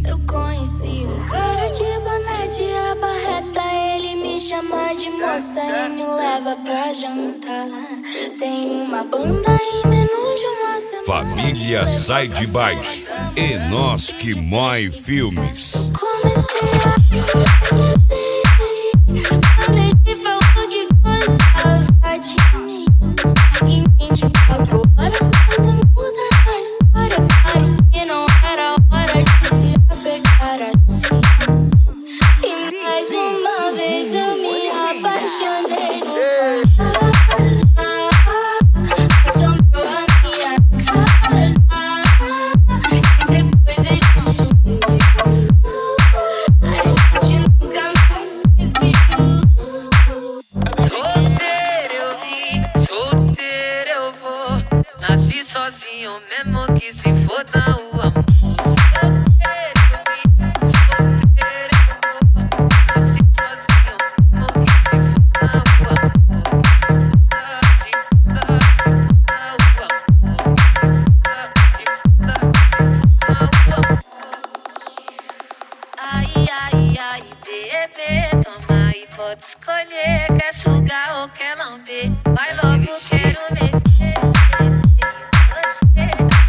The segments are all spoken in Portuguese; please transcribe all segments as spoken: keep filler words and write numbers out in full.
Eu conheci um cara de boné de abarreta. Ele me chama de moça e me leva pra jantar. Tem uma banda em menos de uma semana. Família Sai de Baixo e Nós Que Mói Filmes. Comecei a gostar dele quando ele falou que gostava de mim. Em vinte e quatro horas tudo muda na história. Claro que não era hora de se apegar assim. E mais uma vez eu me apaixonei no fantasma. Assombrou a minha casa. E depois ele sumiu. A gente nunca mais se viu. Solteiro eu vim, solteiro eu vou. Nasci sozinho mesmo que se foda o amor. Solteiro eu vim, solteiro eu vou. Nasci sozinho mesmo que se foda o amor. Se foda, se foda o amor. Se foda, se foda o amor. Ai, ai, ai, bebê, toma aí, pode escolher. Quer sugar ou quer lamber? Vai logo, quero meter. Você,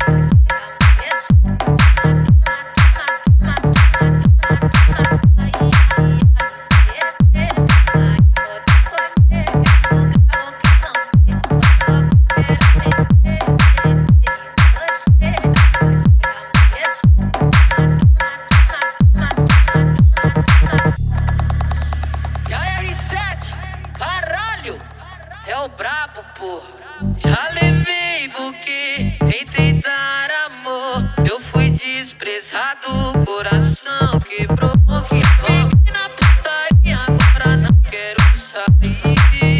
E a R sete, caralho, é o brabo, porra. Já levei buquê, tentei dar amor. Eu fui desprezado, o coração quebrou. Fiquei na putaria, agora não quero sair.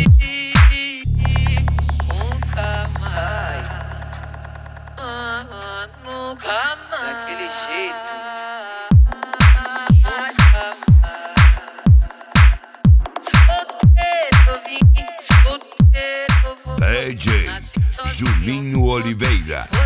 Nunca mais, ah, ah, nunca mais. Daquele jeito. D J Juninho Oliveira.